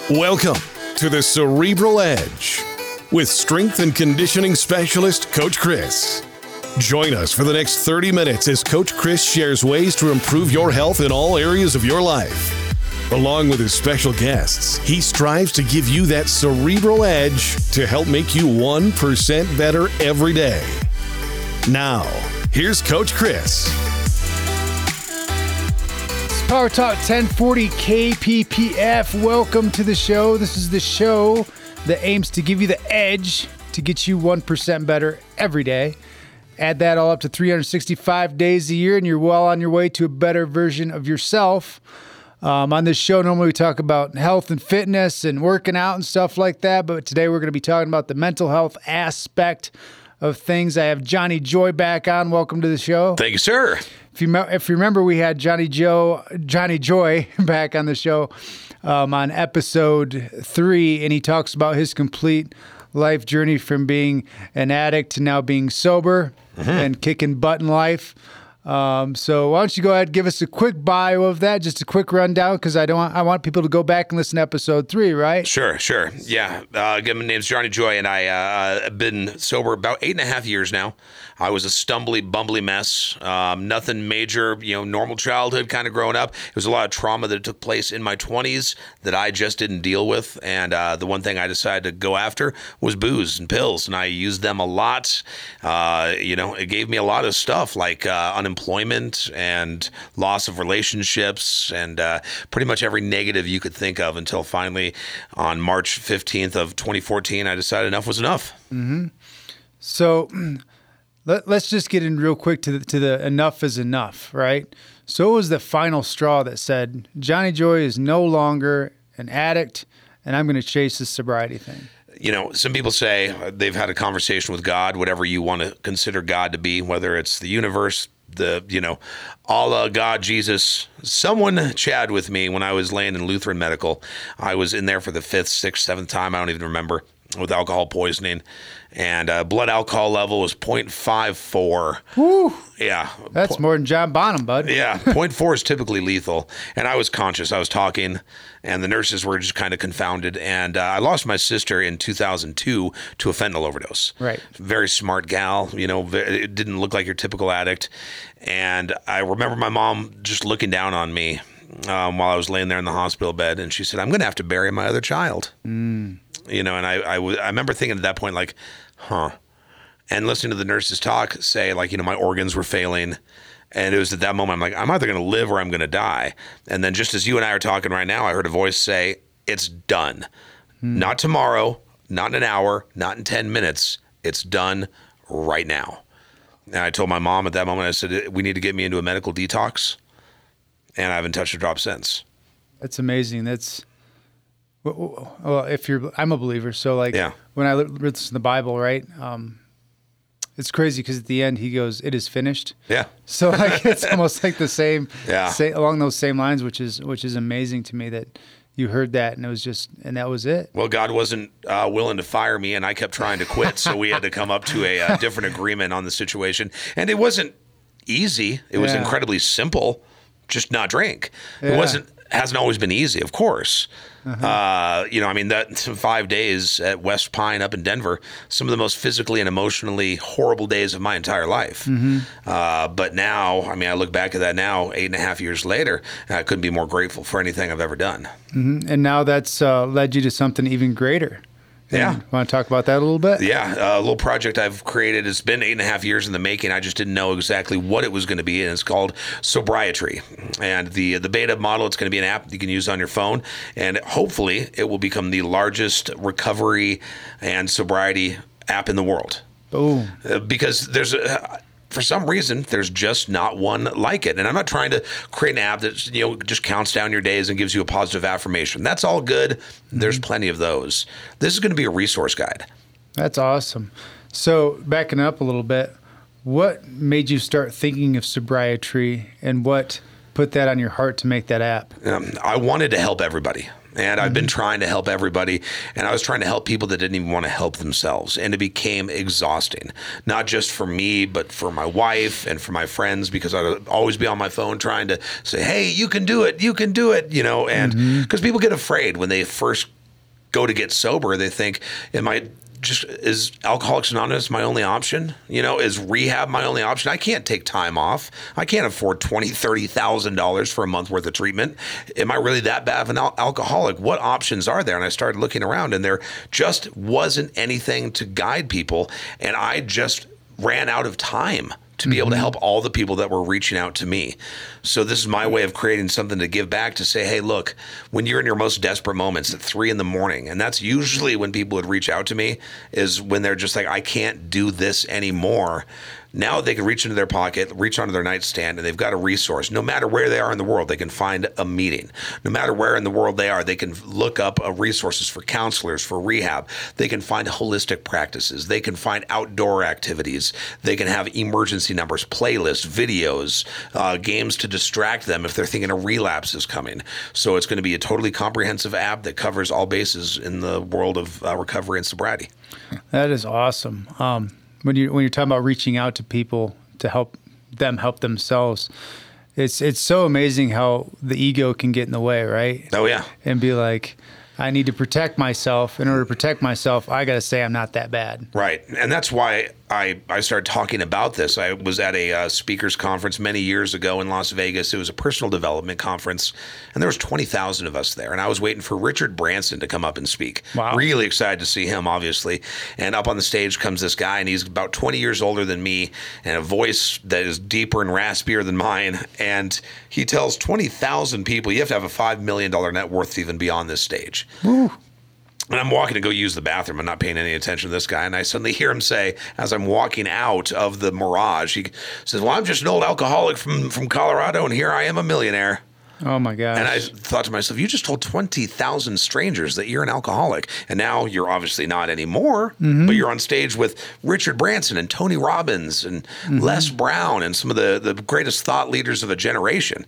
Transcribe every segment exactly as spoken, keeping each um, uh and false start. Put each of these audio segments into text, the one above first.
Welcome to the Cerebral Edge with strength and conditioning specialist, Coach Chris. Join us for the next thirty minutes as Coach Chris shares ways to improve your health in all areas of your life. Along with his special guests, he strives to give you that cerebral edge to help make you one percent better every day. Now, here's Coach Chris. Power Talk ten forty K P P F. Welcome to the show. This is the show that aims to give you the edge to get you one percent better every day. Add that all up to three hundred sixty-five days a year, and you're well on your way to a better version of yourself. Um, on this show, normally we talk about health and fitness and working out and stuff like that, but today we're going to be talking about the mental health aspect of things. I have Johnny Joy back on. Welcome to the show. Thank you, sir. If you if you remember, we had Johnny Joe, Johnny Joy back on the show um, on episode three, and he talks about his complete life journey from being an addict to now being sober mm-hmm. and kicking butt in life. Um, so why don't you go ahead and give us a quick bio of that, just a quick rundown, because I don't want, I want people to go back and listen to episode three, right? Sure, sure. Yeah. Uh, again, my name's Johnny Joy, and I uh, have been sober about eight and a half years now. I was a stumbly, bumbly mess. Um, nothing major, you know, normal childhood kind of growing up. It was a lot of trauma that took place in my twenties that I just didn't deal with. And uh, the one thing I decided to go after was booze and pills. And I used them a lot. Uh, you know, it gave me a lot of stuff like uh, unemployment and loss of relationships and uh, pretty much every negative you could think of until finally on March fifteenth of twenty fourteen, I decided enough was enough. Mm-hmm. So... Let, let's just get in real quick to the, to the enough is enough, right? So it was the final straw that said, Johnny Joy is no longer an addict, and I'm going to chase this sobriety thing. You know, some people say they've had a conversation with God, whatever you want to consider God to be, whether it's the universe, the, you know, Allah, God, Jesus. Someone chatted with me when I was laying in Lutheran Medical. I was in there for the fifth, sixth, seventh time, I don't even remember, with alcohol poisoning. And uh, blood alcohol level was point five four. Woo. Yeah. That's po- more than John Bonham, bud. Yeah. point four is typically lethal. And I was conscious. I was talking, and the nurses were just kind of confounded. And uh, I lost my sister in two thousand two to a fentanyl overdose. Right. Very smart gal. You know, it didn't look like your typical addict. And I remember my mom just looking down on me um, while I was laying there in the hospital bed. And she said, I'm going to have to bury my other child. Mm. You know, and I, I, w- I remember thinking at that point, like, huh. And listening to the nurses talk, say, like, you know, my organs were failing. And it was at that moment, I'm like, I'm either going to live or I'm going to die. And then just as you and I are talking right now, I heard a voice say, it's done. Hmm. Not tomorrow, not in an hour, not in ten minutes. It's done right now. And I told my mom at that moment, I said, we need to get me into a medical detox. And I haven't touched a drop since. That's amazing. That's... Well, if you're, I'm a believer. So like yeah. when I read this in the Bible, right? Um, it's crazy because at the end he goes, "It is finished." Yeah. So like it's almost like the same, yeah. say, along those same lines, which is which is amazing to me that you heard that and it was just and that was it. Well, God wasn't uh, willing to fire me, and I kept trying to quit, so we had to come up to a, a different agreement on the situation, and it wasn't easy. It was yeah. incredibly simple. Just not drink. Yeah. It wasn't. Hasn't always been easy, of course. Uh-huh. Uh, you know, I mean, that five days at West Pine up in Denver, some of the most physically and emotionally horrible days of my entire life. Mm-hmm. Uh, but now, I mean, I look back at that now, eight and a half years later, and I couldn't be more grateful for anything I've ever done. Mm-hmm. And now that's uh, led you to something even greater. Yeah. And want to talk about that a little bit? Yeah. A little project I've created. It's been eight and a half years in the making. I just didn't know exactly what it was going to be. And it's called Sobrietry. And the the beta model, it's going to be an app you can use on your phone. And hopefully it will become the largest recovery and sobriety app in the world. Boom. Uh, because there's a... For some reason, there's just not one like it. And I'm not trying to create an app that, you know, just counts down your days and gives you a positive affirmation. That's all good. Mm-hmm. There's plenty of those. This is going to be a resource guide. That's awesome. So backing up a little bit, what made you start thinking of sobriety and what put that on your heart to make that app? Um, I wanted to help everybody. And I've been trying to help everybody, and I was trying to help people that didn't even want to help themselves. And it became exhausting, not just for me, but for my wife and for my friends, because I'd always be on my phone trying to say, hey, you can do it, you can do it, you know, and because mm-hmm. people get afraid when they first go to get sober, they think, am I just, is Alcoholics Anonymous my only option? You know, is rehab my only option? I can't take time off. I can't afford twenty thousand dollars, thirty thousand dollars for a month worth of treatment. Am I really that bad of an al- alcoholic? What options are there? And I started looking around, and there just wasn't anything to guide people. And I just ran out of time to be able to help all the people that were reaching out to me. So this is my way of creating something to give back, to say, hey, look, when you're in your most desperate moments at three in the morning, and that's usually when people would reach out to me, is when they're just like, I can't do this anymore. Now they can reach into their pocket, reach onto their nightstand, and they've got a resource. No matter where they are in the world, they can find a meeting. No matter where in the world they are, they can look up uh, resources for counselors, for rehab. They can find holistic practices. They can find outdoor activities. They can have emergency numbers, playlists, videos, uh, games to distract them if they're thinking a relapse is coming. So it's going to be a totally comprehensive app that covers all bases in the world of uh, recovery and sobriety. That is awesome. Um, When you when you're talking about reaching out to people to help them help themselves, it's it's so amazing how the ego can get in the way, right? Oh yeah, and be like, I need to protect myself. In order to protect myself, I got to say I'm not that bad. Right, and that's why I, I started talking about this. I was at a uh, speakers conference many years ago in Las Vegas. It was a personal development conference, and there was twenty thousand of us there. And I was waiting for Richard Branson to come up and speak. Wow. Really excited to see him, obviously. And up on the stage comes this guy, and he's about twenty years older than me, and a voice that is deeper and raspier than mine. And he tells twenty thousand people, you have to have a five million dollars net worth to even be on this stage. Woo. And I'm walking to go use the bathroom. I'm not paying any attention to this guy. And I suddenly hear him say, as I'm walking out of the Mirage, he says, well, I'm just an old alcoholic from, from Colorado, and here I am a millionaire. Oh, my gosh. And I thought to myself, you just told twenty thousand strangers that you're an alcoholic. And now you're obviously not anymore, mm-hmm. but you're on stage with Richard Branson and Tony Robbins and mm-hmm. Les Brown and some of the, the greatest thought leaders of a generation.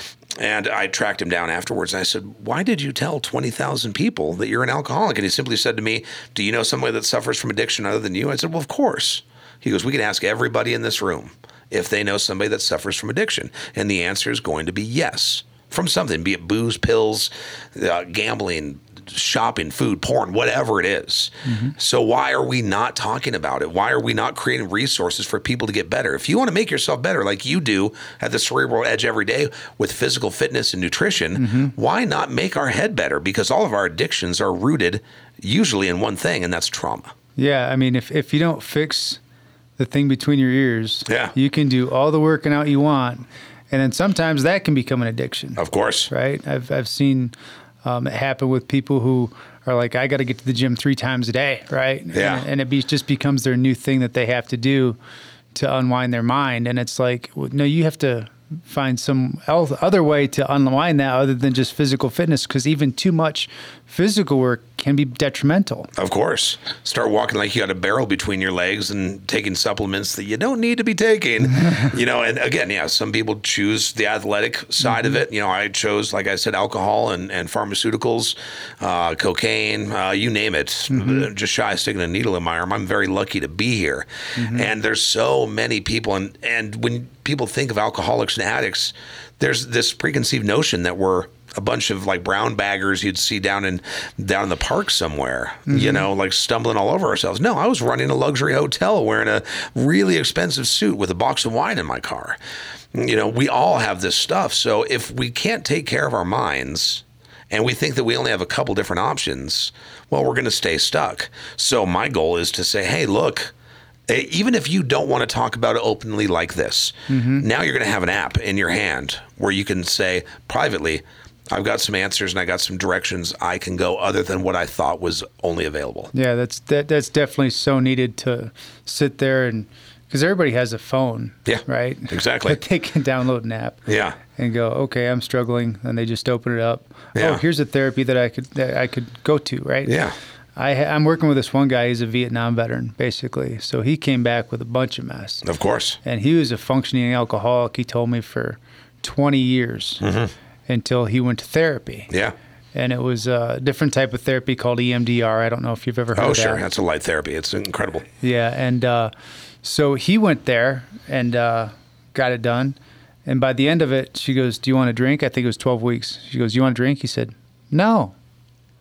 And I tracked him down afterwards, and I said, why did you tell twenty thousand people that you're an alcoholic? And he simply said to me, do you know somebody that suffers from addiction other than you? I said, well, of course. He goes, we can ask everybody in this room if they know somebody that suffers from addiction. And the answer is going to be yes, from something, be it booze, pills, uh, gambling, shopping, food, porn, whatever it is. Mm-hmm. So why are we not talking about it? Why are we not creating resources for people to get better? If you want to make yourself better like you do at the Cerebral Edge every day with physical fitness and nutrition, mm-hmm. why not make our head better? Because all of our addictions are rooted usually in one thing, and that's trauma. Yeah, I mean, if, if you don't fix the thing between your ears, yeah. you can do all the working out you want, and then sometimes that can become an addiction. Of course. Right? I've I've seen Um, it happened with people who are like, I got to get to the gym three times a day, right? Yeah. And, and it be, just becomes their new thing that they have to do to unwind their mind. And it's like, well, no, you have to find some else, other way to unwind that other than just physical fitness, because even too much physical work can be detrimental. Of course. Start walking like you got a barrel between your legs and taking supplements that you don't need to be taking. You know, and again, yeah, some people choose the athletic side mm-hmm. of it. You know, I chose, like I said, alcohol and, and pharmaceuticals, uh, cocaine, uh, you name it. Mm-hmm. Just shy of sticking a needle in my arm. I'm very lucky to be here. Mm-hmm. And there's so many people. And, and when people think of alcoholics and addicts, there's this preconceived notion that we're a bunch of like brown baggers you'd see down in down in the park somewhere, mm-hmm. you know, like stumbling all over ourselves. No, I was running a luxury hotel wearing a really expensive suit with a box of wine in my car. You know, we all have this stuff. So if we can't take care of our minds and we think that we only have a couple different options, well, we're going to stay stuck. So my goal is to say, hey, look, even if you don't want to talk about it openly like this, mm-hmm. now you're going to have an app in your hand where you can say privately, I've got some answers and I got some directions I can go other than what I thought was only available. Yeah, that's that, that's definitely so needed to sit there and, because everybody has a phone, yeah, right? Exactly. But they can download an app, yeah, and go, okay, I'm struggling, and they just open it up. Yeah. Oh, here's a therapy that I could that I could go to, right? Yeah. I, I'm working with this one guy. He's a Vietnam veteran, basically. So he came back with a bunch of mess. Of course. And he was a functioning alcoholic, he told me, for twenty years mm-hmm. until he went to therapy. Yeah. And it was a different type of therapy called E M D R. I don't know if you've ever heard oh, of that. Oh, sure. That's a light therapy. It's incredible. Yeah. And uh, so he went there and uh, got it done. And by the end of it, she goes, do you want a drink? I think it was twelve weeks. She goes, you want a drink? He said, no.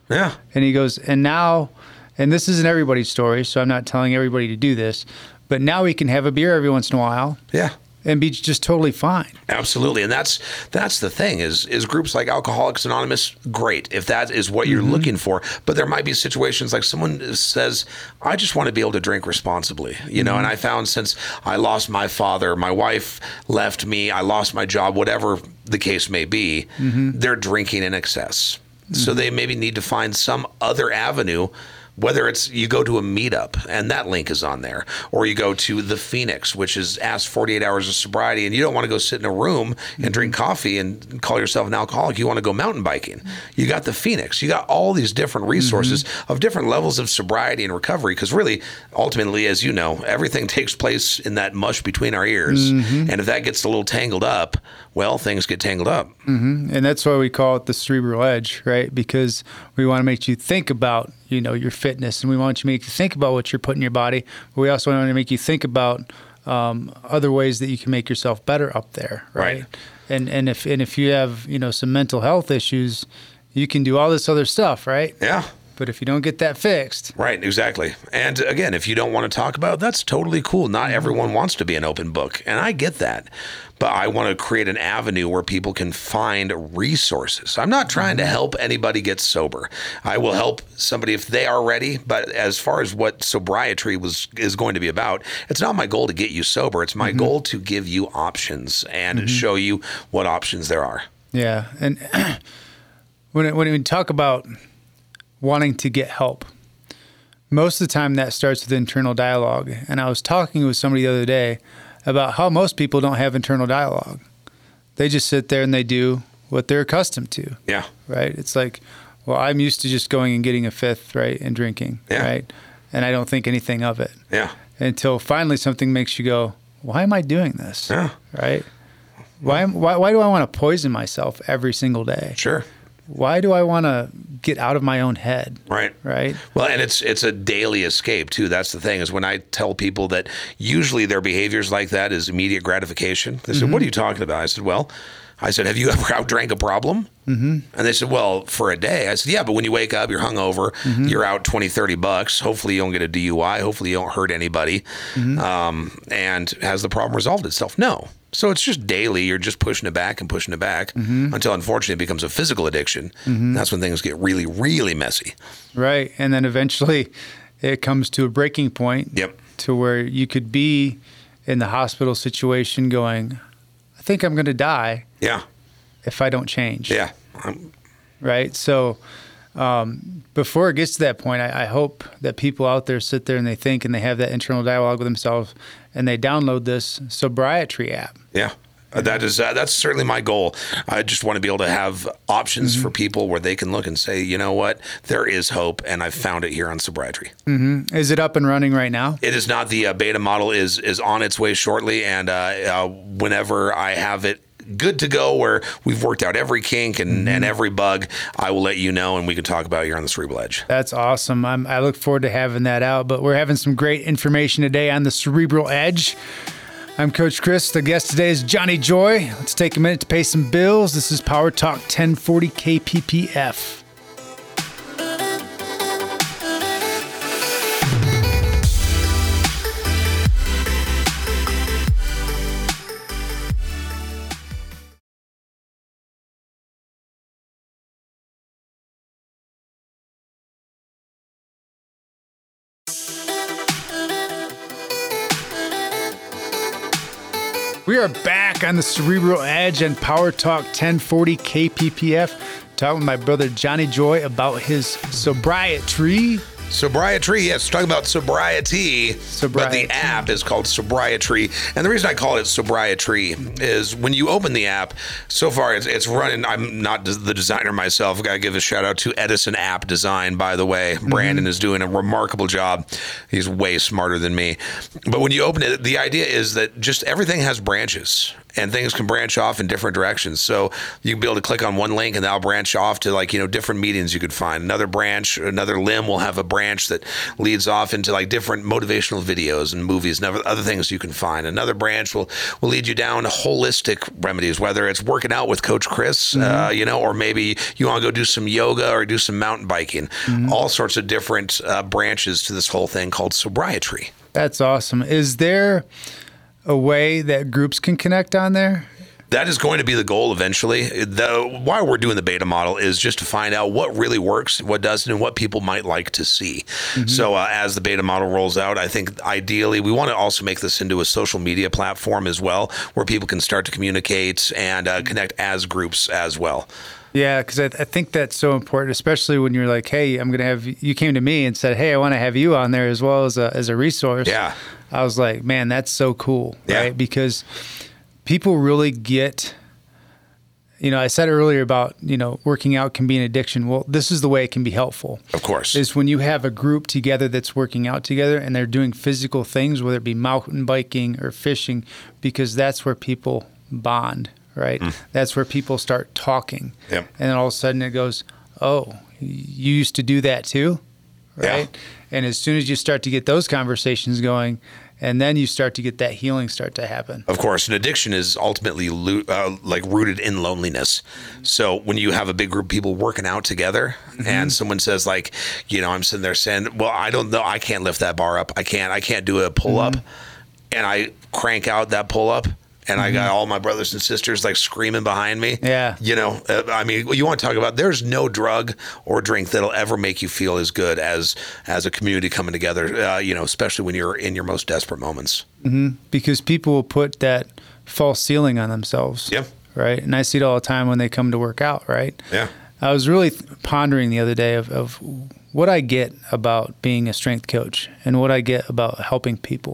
Yeah. And he goes, and now, and this isn't everybody's story, so I'm not telling everybody to do this, but now we can have a beer every once in a while. Yeah. And be just totally fine. Absolutely. And that's that's the thing is is groups like Alcoholics Anonymous, great, if that is what you're mm-hmm. looking for. But there might be situations like someone says, I just want to be able to drink responsibly. You mm-hmm. know, and I found since I lost my father, my wife left me, I lost my job, whatever the case may be, mm-hmm. they're drinking in excess. Mm-hmm. So they maybe need to find some other avenue. Whether it's you go to a meetup and that link is on there, or you go to the Phoenix, which is asked forty-eight hours of sobriety, and you don't want to go sit in a room and drink coffee and call yourself an alcoholic. You want to go mountain biking. You got the Phoenix. You got all these different resources mm-hmm. of different levels of sobriety and recovery, because really, ultimately, as you know, everything takes place in that mush between our ears. Mm-hmm. And if that gets a little tangled up, well, things get tangled up. Mm-hmm. And that's why we call it the cerebral edge, right? Because we want to make you think about, you know, your fitness, and we want you to make you think about what you're putting in your body, but we also want to make you think about um, other ways that you can make yourself better up there, right? Right. And and if and if you have, you know, some mental health issues, you can do all this other stuff, right? Yeah. But if you don't get that fixed. Right, exactly. And again, if you don't want to talk about it, that's totally cool. Not everyone wants to be an open book, and I get that. But I want to create an avenue where people can find resources. I'm not trying to help anybody get sober. I will help somebody if they are ready. But as far as what sobriety was is going to be about, it's not my goal to get you sober. It's my mm-hmm. goal to give you options and mm-hmm. show you what options there are. Yeah, and when it, when we talk about wanting to get help, most of the time that starts with internal dialogue. And I was talking with somebody the other day about how most people don't have internal dialogue. They just sit there and they do what they're accustomed to. Yeah. Right? It's like, well, I'm used to just going and getting a fifth, right, and drinking, yeah. right? And I don't think anything of it. Yeah. Until finally something makes you go, why am I doing this? Yeah. Right? Why, am, why, why do I want to poison myself every single day? Sure. Why do I want to get out of my own head? Right. Right. Well, and it's it's a daily escape too. That's the thing, is when I tell people that usually their behaviors like that is immediate gratification. They said, mm-hmm. what are you talking about? I said, well, I said, have you ever outdrank a problem? Mm-hmm. And they said, well, for a day. I said, yeah, but when you wake up, you're hungover, mm-hmm. you're out twenty, thirty bucks. Hopefully you don't get a D U I. Hopefully you don't hurt anybody. Mm-hmm. Um, and has the problem resolved itself? No. So it's just daily. You're just pushing it back and pushing it back mm-hmm. until, unfortunately, it becomes a physical addiction. Mm-hmm. That's when things get really, really messy. Right. And then eventually it comes to a breaking point. Yep. To where you could be in the hospital situation going, I think I'm going to die. Yeah. If I don't change. Yeah. I'm... Right. So um, before it gets to that point, I, I hope that people out there sit there and they think and they have that internal dialogue with themselves and they download this sobriety app. Yeah. Uh, that is uh, that's certainly my goal. I just want to be able to have options mm-hmm. for people where they can look and say, you know what, there is hope, and I've found it here on sobriety. Mm-hmm. Is it up and running right now? It is not. The uh, beta model is is on its way shortly, and uh, uh, whenever I have it good to go, where we've worked out every kink and, mm-hmm. and every bug, I will let you know, and we can talk about it here on the Cerebral Edge. That's awesome. I'm, I look forward to having that out, but we're having some great information today on the Cerebral Edge. I'm Coach Chris. The guest today is Johnny Joy. Let's take a minute to pay some bills. This is Power Talk ten forty K P P F. We are back on the Cerebral Edge and Power Talk ten forty K P P F, talking with my brother Johnny Joy about his sobriety. Sobriety, yes, talking about sobriety, sobriety, but the app is called Sobriety. And the reason I call it Sobriety is when you open the app, so far it's, it's running, I'm not the designer myself, I've got to give a shout out to Edison App Design, by the way. Brandon mm-hmm. is doing a remarkable job. He's way smarter than me. But when you open it, the idea is that just everything has branches. and things can branch off in different directions. So you can be able to click on one link and that'll branch off to like, you know, different meetings you could find. Another branch, another limb will have a branch that leads off into like different motivational videos and movies and other things you can find. Another branch will, will lead you down holistic remedies, whether it's working out with Coach Chris, mm-hmm. uh, you know, or maybe you want to go do some yoga or do some mountain biking. Mm-hmm. All sorts of different uh, branches to this whole thing called sobriety. That's awesome. Is there a way that groups can connect on there? That is going to be the goal eventually. The, why we're doing the beta model is just to find out what really works, what doesn't, and what people might like to see. Mm-hmm. So uh, as the beta model rolls out, I think ideally we want to also make this into a social media platform as well, where people can start to communicate and uh, connect as groups as well. Yeah, because I, I think that's so important, especially when you're like, hey, I'm going to have, you came to me and said, hey, I want to have you on there as well as a, as a resource. Yeah. I was like, man, that's so cool, yeah. right? Because people really get, you know, I said earlier about, you know, working out can be an addiction. Well, this is the way it can be helpful. Of course. Is when you have a group together that's working out together and they're doing physical things, whether it be mountain biking or fishing, because that's where people bond. Right? Mm. That's where people start talking. Yep. And then all of a sudden it goes, oh, you used to do that too? Right? Yeah. And as soon as you start to get those conversations going, and then you start to get that healing start to happen. Of course, an addiction is ultimately lo- uh, like rooted in loneliness. So when you have a big group of people working out together, mm-hmm. and someone says like, you know, I'm sitting there saying, well, I don't know, I can't lift that bar up. I can't, I can't do a pull up. Mm-hmm. And I crank out that pull up. And mm-hmm. I got all my brothers and sisters like screaming behind me. Yeah. You know, uh, I mean, you want to talk about, there's no drug or drink that'll ever make you feel as good as as a community coming together, uh, you know, especially when you're in your most desperate moments. Mm-hmm. Because people will put that false ceiling on themselves. Yeah. Right. And I see it all the time when they come to work out. Right. Yeah. I was really pondering the other day of, of what I get about being a strength coach and what I get about helping people.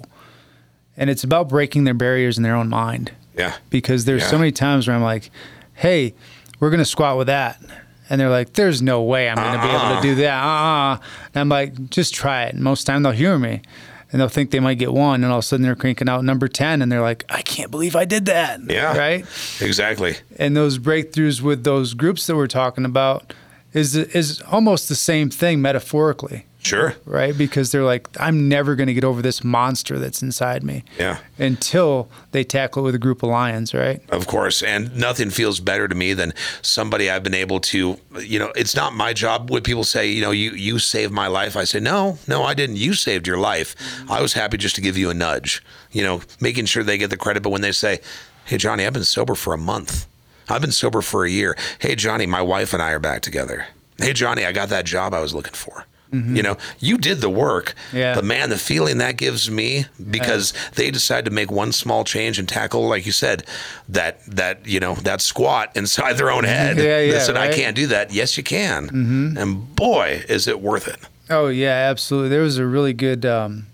And it's about breaking their barriers in their own mind. Yeah. Because there's yeah. so many times where I'm like, hey, we're going to squat with that. And they're like, there's no way I'm going to uh-uh. be able to do that. Uh-uh. And I'm like, just try it. And most of the time they'll hear me. And they'll think they might get one. And all of a sudden they're cranking out number ten. And they're like, I can't believe I did that. Yeah. Right? Exactly. And those breakthroughs with those groups that we're talking about is is almost the same thing metaphorically. Sure. Right? Because they're like, I'm never going to get over this monster that's inside me. Yeah. Until they tackle it with a group of lions, right? Of course. And nothing feels better to me than somebody I've been able to, you know, it's not my job when people say, you know, you, you saved my life. I say, no, no, I didn't. You saved your life. I was happy just to give you a nudge, you know, making sure they get the credit. But when they say, hey, Johnny, I've been sober for a month. I've been sober for a year. Hey, Johnny, my wife and I are back together. Hey, Johnny, I got that job I was looking for. Mm-hmm. You know, you did the work, yeah. but man, the feeling that gives me because yeah. they decide to make one small change and tackle, like you said, that, that, you know, that squat inside their own head. Yeah, yeah, that said, right? I can't do that. Yes, you can. Mm-hmm. And boy, is it worth it. Oh yeah, absolutely. There was a really good, um,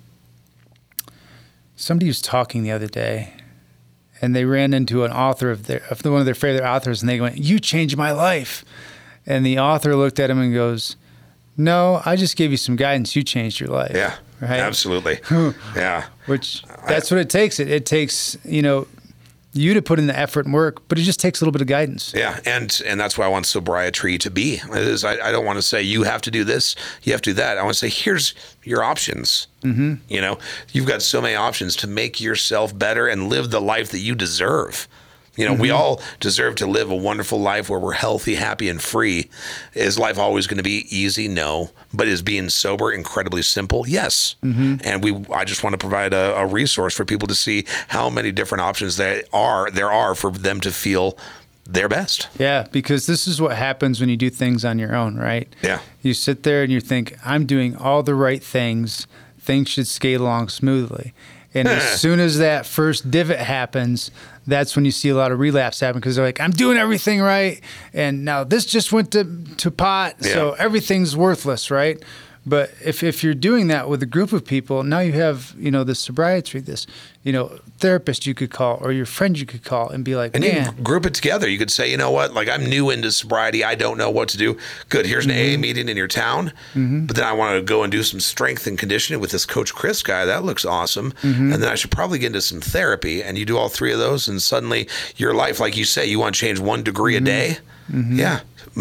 somebody was talking the other day and they ran into an author of their, of one of their favorite authors and they went, you changed my life. And the author looked at him and goes, no, I just gave you some guidance. You changed your life. Yeah, right? Absolutely. Yeah. Which that's I, what it takes. It, it takes, you know, you to put in the effort and work, but it just takes a little bit of guidance. Yeah, and and that's why I want sobriety to be. It is, I, I don't want to say you have to do this, you have to do that. I want to say here's your options. Mm-hmm. You know, you've got so many options to make yourself better and live the life that you deserve. You know, mm-hmm. we all deserve to live a wonderful life where we're healthy, happy, and free. Is life always going to be easy? No. But is being sober incredibly simple? Yes. Mm-hmm. And we, I just want to provide a, a resource for people to see how many different options there are, there are for them to feel their best. Yeah, because this is what happens when you do things on your own, right? Yeah. You sit there and you think, I'm doing all the right things. Things should skate along smoothly. And as soon as that first divot happens, that's when you see a lot of relapse happen because they're like, I'm doing everything right. And now this just went to, to pot. Yeah. So everything's worthless, right? But if, if you're doing that with a group of people, now you have, you know, this sobriety, this, you know, therapist you could call or your friend you could call and be like, and man. you can group it together. You could say, you know what, like I'm new into sobriety. I don't know what to do. Good. Here's an mm-hmm. A A meeting in your town. Mm-hmm. But then I want to go and do some strength and conditioning with this Coach Chris guy. That looks awesome. Mm-hmm. And then I should probably get into some therapy. And you do all three of those. And suddenly your life, like you say, you want to change one degree mm-hmm. a day. Mm-hmm. Yeah.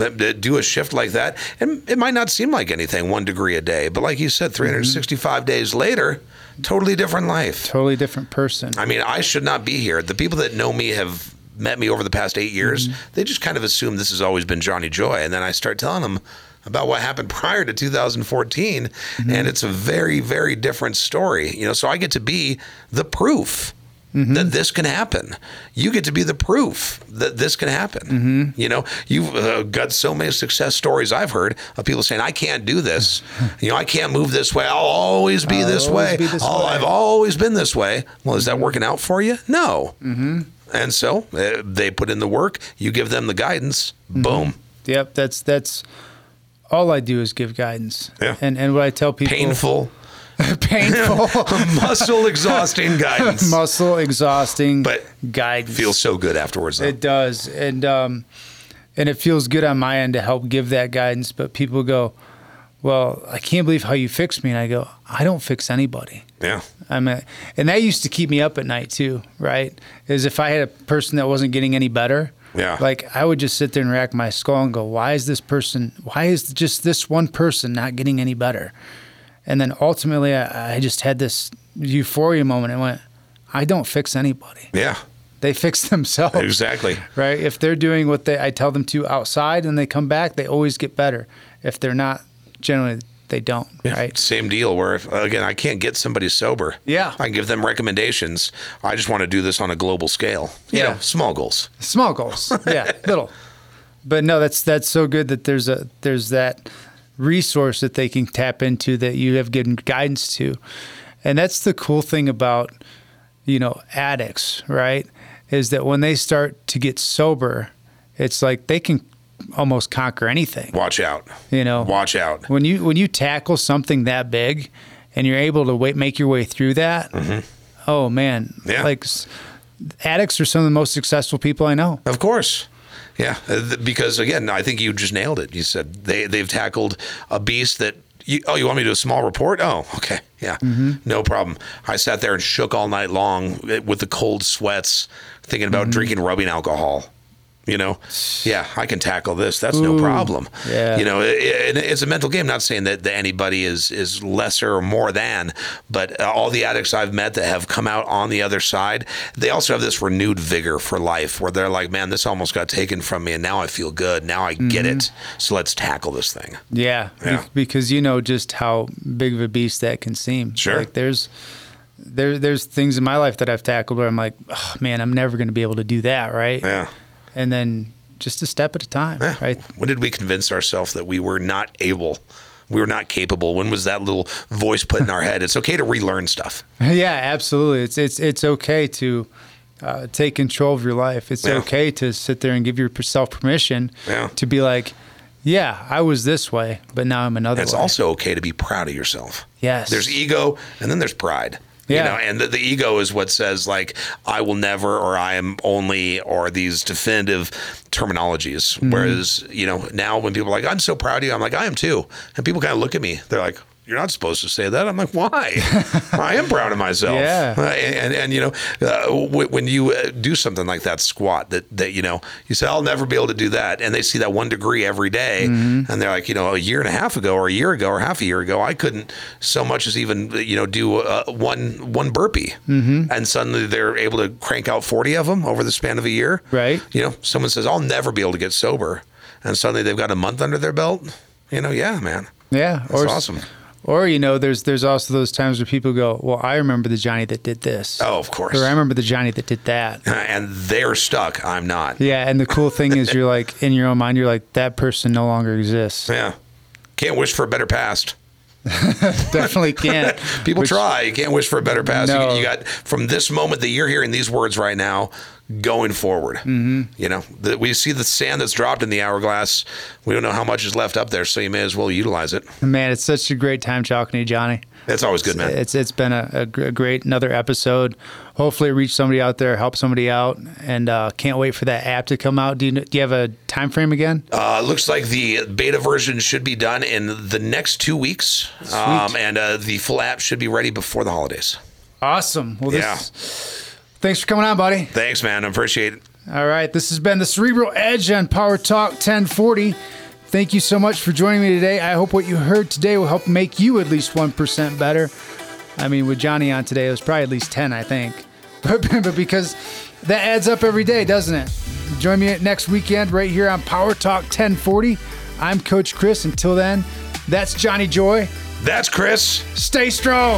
Do a shift like that. And it might not seem like anything, one degree a day. But like you said, three hundred sixty-five mm-hmm. days later, totally different life. Totally different person. I mean, I should not be here. The people that know me have met me over the past eight years. Mm-hmm. They just kind of assume this has always been Johnny Joy. And then I start telling them about what happened prior to two thousand fourteen. Mm-hmm. And it's a very, very different story. You know, so I get to be the proof mm-hmm. that this can happen. You get to be the proof that this can happen. Mm-hmm. You know, you've uh, got so many success stories I've heard of people saying, I can't do this. You know, I can't move this way. I'll always be I'll this always way. Be this oh, way. I've always been this way. Well, is that working out for you? No. Mm-hmm. And so uh, they put in the work. You give them the guidance. Mm-hmm. Boom. Yep. That's, that's all I do is give guidance. Yeah. And, and what I tell people. Painful. Painful. Muscle exhausting guidance. Muscle exhausting but guidance. Feels so good afterwards, though. It does. And, um, and it feels good on my end to help give that guidance. But people go, well, I can't believe how you fixed me. And I go, I don't fix anybody. Yeah. I'm a, and that used to keep me up at night too, right? Is if I had a person that wasn't getting any better, yeah, like I would just sit there and rack my skull and go, why is this person, why is just this one person not getting any better? And then ultimately I, I just had this euphoria moment and went, I don't fix anybody. Yeah. They fix themselves. Exactly. Right? If they're doing what they I tell them to outside and they come back, they always get better. If they're not, generally they don't, yeah, right? Same deal where, if, again, I can't get somebody sober. Yeah. I can give them recommendations. I just want to do this on a global scale. You yeah. know, small goals. Small goals. Yeah, little. But no, that's that's so good that there's a there's that resource that they can tap into that you have given guidance to. And that's the cool thing about, you know, addicts, right? Is that when they start to get sober, it's like they can almost conquer anything. Watch out. You know, watch out. When you when you tackle something that big and you're able to wait, make your way through that, mm-hmm. oh man, yeah. like addicts are some of the most successful people I know. Of course. Yeah, because again, I think you just nailed it. You said they, they've tackled a beast that, you, oh, you want me to do a small report? Oh, okay. Yeah, mm-hmm. no problem. I sat there and shook all night long with the cold sweats, thinking about mm-hmm. drinking rubbing alcohol. You know, yeah, I can tackle this. That's Ooh, no problem. Yeah. You know, it, it, it's a mental game. Not saying that, that anybody is is lesser or more than, but uh, all the addicts I've met that have come out on the other side, they also have this renewed vigor for life where they're like, man, this almost got taken from me and now I feel good. Now I get mm-hmm. it. So let's tackle this thing. Yeah, yeah. Because you know just how big of a beast that can seem. Sure. Like there's there there's things in my life that I've tackled where I'm like, oh, man, I'm never going to be able to do that, right? Yeah. And then just a step at a time, yeah. right? When did we convince ourselves that we were not able, we were not capable? When was that little voice put in our head? It's okay to relearn stuff. Yeah, absolutely. It's it's it's okay to uh, take control of your life. It's yeah. okay to sit there and give yourself permission yeah. to be like, yeah, I was this way, but now I'm another it's way. It's also okay to be proud of yourself. Yes. There's ego, and then there's pride. Yeah. You know, and the, the ego is what says like, I will never, or I am only, or these definitive terminologies. Mm-hmm. Whereas, you know, now when people are like, I'm so proud of you, I'm like, I am too. And people kind of look at me. They're like, you're not supposed to say that. I'm like, why? I am proud of myself. Yeah. Uh, and, and, and, you know, uh, w- when you uh, do something like that squat, that, that, you know, you say, I'll never be able to do that. And they see that one degree every day. Mm-hmm. And they're like, you know, a year and a half ago or a year ago or half a year ago, I couldn't so much as even, you know, do uh, one one burpee. Mm-hmm. And suddenly they're able to crank out forty of them over the span of a year. Right. You know, someone says, I'll never be able to get sober. And suddenly they've got a month under their belt. You know, yeah, man. Yeah. That's or, awesome. Or, you know, there's there's also those times where people go, well, I remember the Johnny that did this. Oh, of course. Or I remember the Johnny that did that. And they're stuck. I'm not. Yeah. And the cool thing is you're like, in your own mind, you're like, that person no longer exists. Yeah. Can't wish for a better past. Definitely can't. People Which, try. You can't wish for a better past. No. You, you got, from this moment that you're hearing these words right now, going forward. Mm-hmm. You know, the, we see the sand that's dropped in the hourglass. We don't know how much is left up there, so you may as well utilize it. Man, it's such a great time talking to you, Johnny. That's always good, man. It's It's been a, a great another episode. Hopefully reach somebody out there, help somebody out, and uh, can't wait for that app to come out. Do you, do you have a time frame again? Uh, looks like the beta version should be done in the next two weeks, um, and uh, the full app should be ready before the holidays. Awesome. Well, this, yeah. Thanks for coming on, buddy. Thanks, man. I appreciate it. All right. This has been the Cerebral Edge on Power Talk ten forty. Thank you so much for joining me today. I hope what you heard today will help make you at least one percent better. I mean, with Johnny on today, it was probably at least ten, I think. But, but because that adds up every day, doesn't it? Join me next weekend right here on Power Talk ten forty. I'm Coach Chris. Until then, that's Johnny Joy. That's Chris. Stay strong.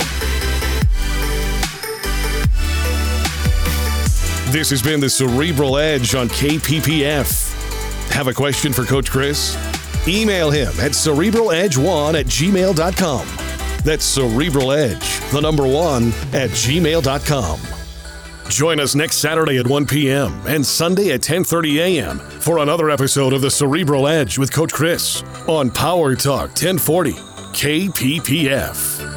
This has been the Cerebral Edge on K P P F. Have a question for Coach Chris? Email him at cerebral edge one at gmail dot com. That's Cerebral Edge, the number one, at gmail dot com. Join us next Saturday at one p.m. and Sunday at ten thirty a.m. for another episode of the Cerebral Edge with Coach Chris on Power Talk ten forty K P P F.